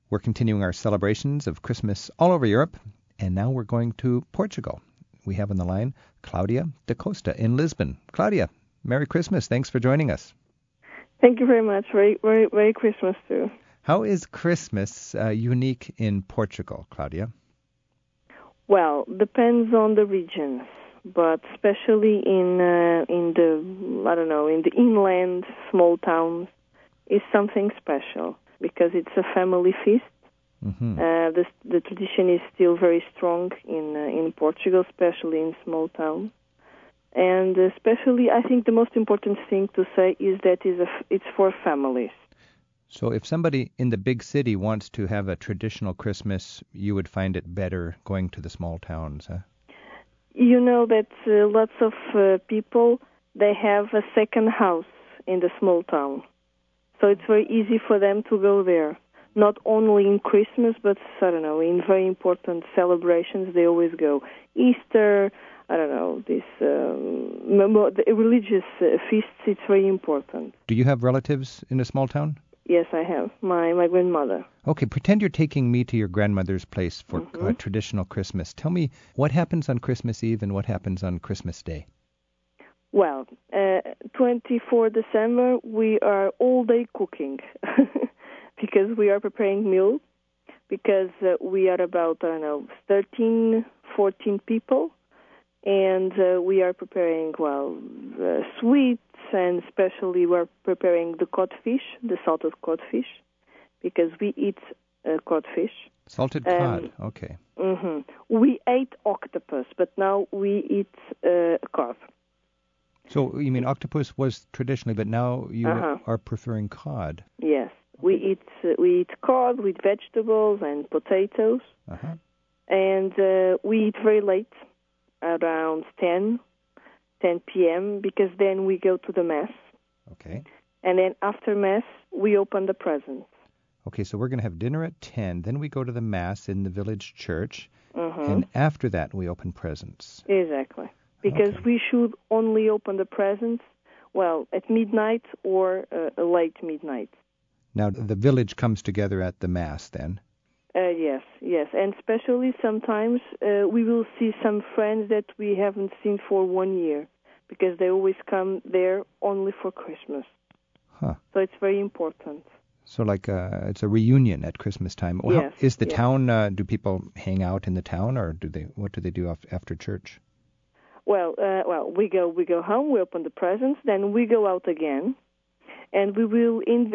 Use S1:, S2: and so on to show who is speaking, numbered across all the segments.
S1: We're continuing our celebrations of Christmas all over Europe, and now we're going to Portugal. We have on the line Claudia da Costa in Lisbon. Claudia, Merry Christmas. Thanks for joining us.
S2: Thank you very much. Merry Christmas too.
S1: How is Christmas unique in Portugal, Claudia?
S2: Well, depends on the regions, but especially in the inland small towns, is something special because it's a family feast.
S1: Mm-hmm.
S2: The tradition is still very strong in Portugal, especially in small towns. And especially, I think the most important thing to say is that it's for families.
S1: So if somebody in the big city wants to have a traditional Christmas, you would find it better going to the small towns, huh?
S2: You know that lots of people, they have a second house in the small town. So it's very easy for them to go there. Not only in Christmas, but, in very important celebrations, they always go. Easter, the religious feasts, it's very important.
S1: Do you have relatives in a small town?
S2: Yes, I have. My grandmother.
S1: Okay, pretend you're taking me to your grandmother's place for traditional Christmas. Tell me what happens on Christmas Eve and what happens on Christmas Day.
S2: Well, 24 December, we are all day cooking because we are preparing meals, because we are about, 13, 14 people, and we are preparing, sweets, and especially we're preparing the codfish, the salted codfish, because we eat codfish.
S1: Salted cod, okay.
S2: Mm-hmm. We ate octopus, but now we eat cod.
S1: So you mean octopus was traditionally, but now you are preferring cod?
S2: Yes, we eat cod with vegetables and potatoes, and we eat very late, around 10 p.m., because then we go to the Mass.
S1: Okay.
S2: And then after Mass, we open the presents.
S1: Okay, so we're going to have dinner at 10, then we go to the Mass in the village church, and after that we open presents.
S2: Exactly. Because we should only open the presents, at midnight or late midnight.
S1: Now, the village comes together at the Mass then?
S2: Yes. And especially sometimes we will see some friends that we haven't seen for 1 year, because they always come there only for Christmas.
S1: Huh.
S2: So it's very important.
S1: So it's a reunion at Christmas time. Well,
S2: yes.
S1: Is the town, do people hang out in the town, or what do they do after church?
S2: Well, we go home, we open the presents, then we go out again, and we will in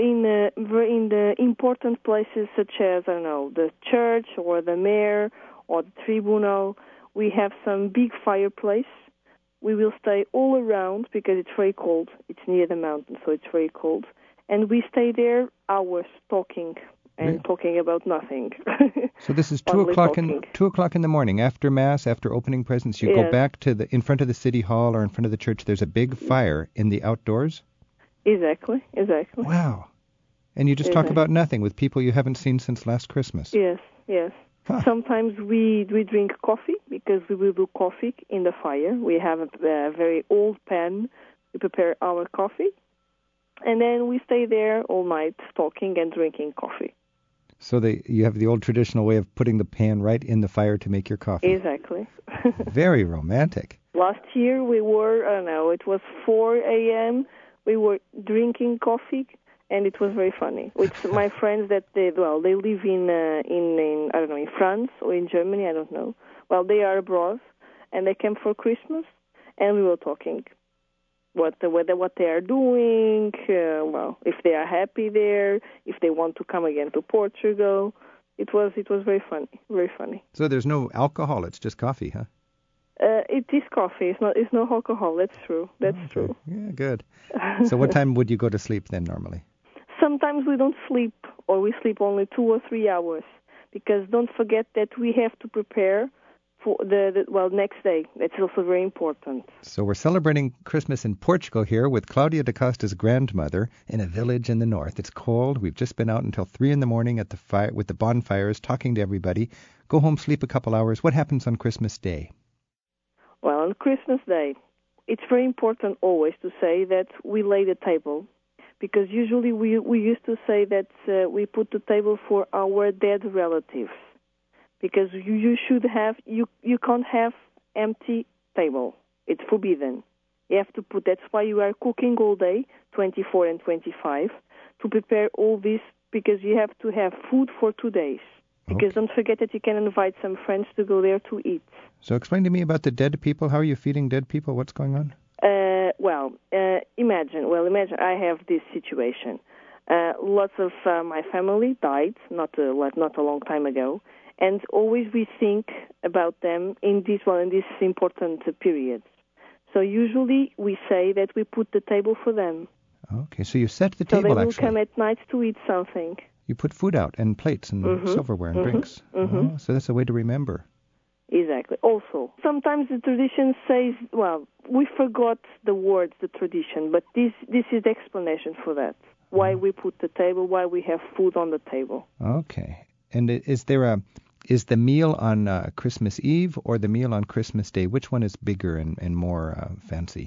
S2: the important places such as the church or the mayor or the tribunal. We have some big fireplace. We will stay all around because it's very cold. It's near the mountain, so it's very cold, and we stay there hours talking. And talking about nothing.
S1: So this is 2 o'clock in the morning after Mass, after opening presents. You go back to in front of the city hall or in front of the church. There's a big fire in the outdoors.
S2: Exactly.
S1: Wow. And you just talk about nothing with people you haven't seen since last Christmas.
S2: Yes.
S1: Huh.
S2: Sometimes we drink coffee because we will do coffee in the fire. We have a very old pan. We prepare our coffee, and then we stay there all night talking and drinking coffee.
S1: So you have the old traditional way of putting the pan right in the fire to make your coffee.
S2: Exactly.
S1: Very romantic.
S2: Last year we were, it was 4 a.m. We were drinking coffee, and it was very funny. With my friends that they live in France or in Germany, I don't know. Well, they are abroad, and they came for Christmas, and we were talking. What they are doing, if they are happy there, if they want to come again to Portugal. It was very funny.
S1: So there's no alcohol, it's just coffee, huh?
S2: It is coffee. It's no alcohol. That's true. True.
S1: Yeah, good. So what time would you go to sleep then normally?
S2: Sometimes we don't sleep, or we sleep only 2 or 3 hours, because don't forget that we have to prepare for the next day. That's also very important.
S1: So we're celebrating Christmas in Portugal here with Claudia da Costa's grandmother in a village in the north. It's cold. We've just been out until 3 in the morning at the fire with the bonfires, talking to everybody. Go home, sleep a couple hours. What happens on Christmas Day?
S2: Well, on Christmas Day, it's very important always to say that we lay the table, because usually we used to say that we put the table for our dead relatives, because you should have you can't have empty table. It's forbidden. You have to put. That's why you are cooking all day, 24 and 25, to prepare all this, because you have to have food for 2 days. Because don't forget that you can invite some friends to go there to eat.
S1: So explain to me about the dead people. How are you feeding dead people? What's going on?
S2: Imagine I have this situation. Lots of my family died not a long time ago, and always we think about them in this important periods. So usually we say that we put the table for them.
S1: Okay, so you set the
S2: so
S1: table.
S2: So they will
S1: actually
S2: come at night to eat something.
S1: You put food out and plates and silverware and drinks. Oh, so that's a way to remember.
S2: Exactly. Also, sometimes the tradition says, well, we forgot the words, the tradition, but this is the explanation for that. Why we put the table, why we have food on the table.
S1: Okay. And is the meal on Christmas Eve or the meal on Christmas Day? Which one is bigger and more fancy?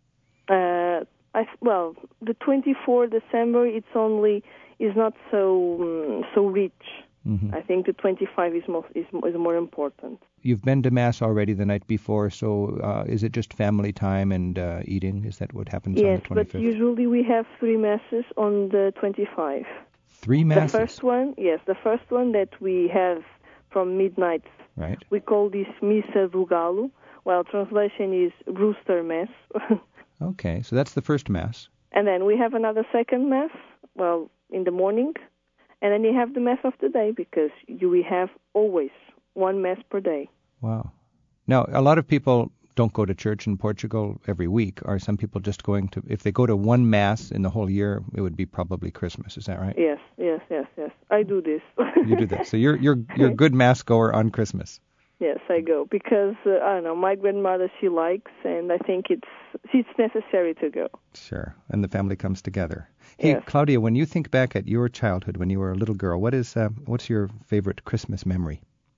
S2: The 24 December, is not so rich. I think the 25 is more important.
S1: You've been to Mass already the night before, so is it just family time and eating? Is that what happens on the 25th?
S2: Yes, but usually we have 3 Masses on the 25.
S1: 3 Masses?
S2: The first one that we have from midnight.
S1: Right.
S2: We call this Missa do Galo. Well, translation is Rooster Mass.
S1: Okay, so that's the first Mass.
S2: And then we have another second Mass, in the morning. And then you have the Mass of the day, because we have always 1 Mass per day.
S1: Wow. Now, a lot of people don't go to church in Portugal every week. Are some people just going to, if they go to 1 Mass in the whole year, it would be probably Christmas. Is that right?
S2: Yes. I do this.
S1: You do that. So you're a good Mass goer on Christmas.
S2: Yes, I go, because, my grandmother, she likes, and I think it's necessary to go.
S1: Sure, and the family comes together. Hey,
S2: yes.
S1: Claudia, when you think back at your childhood, when you were a little girl, what's your favorite Christmas memory?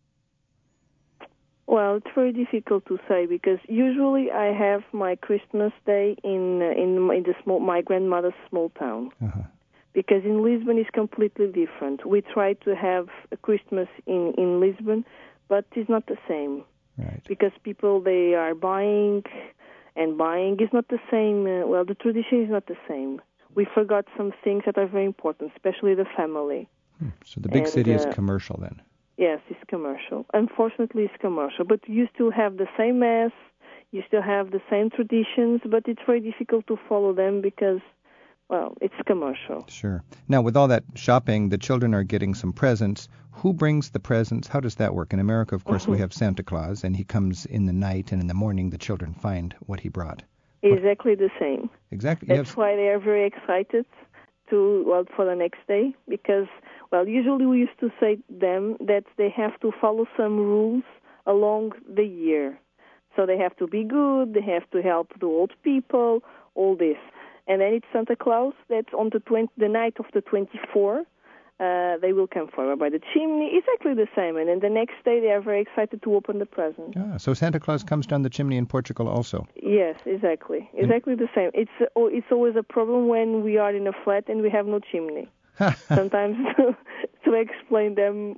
S2: Well, it's very difficult to say, because usually I have my Christmas Day in my grandmother's small town.
S1: Uh-huh.
S2: Because in Lisbon it's completely different. We try to have a Christmas in Lisbon, but it's not the same.
S1: Right.
S2: Because people, they are buying. It's not the same. The tradition is not the same. We forgot some things that are very important, especially the family.
S1: So the big city is commercial then?
S2: Yes, it's commercial. Unfortunately, it's commercial. But you still have the same Mass, you still have the same traditions, but it's very difficult to follow them because, it's commercial.
S1: Sure. Now, with all that shopping, the children are getting some presents. Who brings the presents? How does that work? In America, of course, we have Santa Claus, and he comes in the night, and in the morning the children find what he brought.
S2: Exactly the same.
S1: Exactly.
S2: That's why they are very excited for the next day, because, usually we used to say to them that they have to follow some rules along the year. So they have to be good, they have to help the old people, all this. And then it's Santa Claus that's on the night of the 24th. They will come forward by the chimney, exactly the same. And then the next day they are very excited to open the present.
S1: So Santa Claus comes down the chimney in Portugal also?
S2: Yes, exactly. Exactly the same. It's always a problem when we are in a flat and we have no chimney. Sometimes to explain them,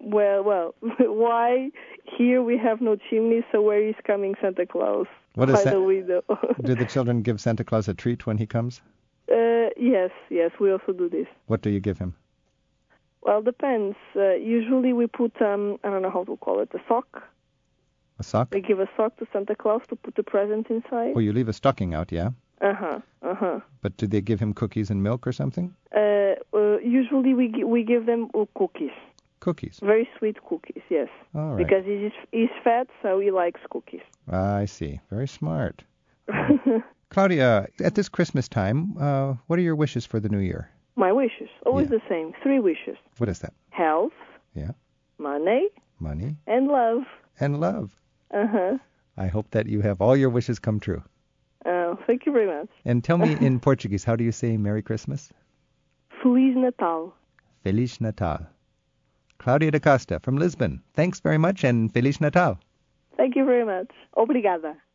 S2: why here we have no chimney, so where is coming Santa Claus?
S1: What is
S2: the window.
S1: Do the children give Santa Claus a treat when he comes?
S2: Yes, we also do this.
S1: What do you give him?
S2: Well, depends. Usually we put, I don't know how to call it, a sock.
S1: A sock?
S2: We give a sock to Santa Claus to put the present inside.
S1: Oh, you leave a stocking out, yeah?
S2: Uh-huh.
S1: But do they give him cookies and milk or something?
S2: Usually we give them cookies.
S1: Cookies?
S2: Very sweet cookies, yes.
S1: All right.
S2: Because he's fat, so he likes cookies.
S1: I see. Very smart. Claudia, at this Christmas time, what are your wishes for the new year?
S2: My wishes, always the same. 3 wishes.
S1: What is that?
S2: Health.
S1: Yeah.
S2: Money. And love.
S1: And love.
S2: Uh-huh.
S1: I hope that you have all your wishes come true.
S2: Thank you very much.
S1: And tell me in Portuguese, how do you say Merry Christmas?
S2: Feliz Natal.
S1: Feliz Natal. Claudia da Costa from Lisbon. Thanks very much and Feliz Natal.
S2: Thank you very much. Obrigada.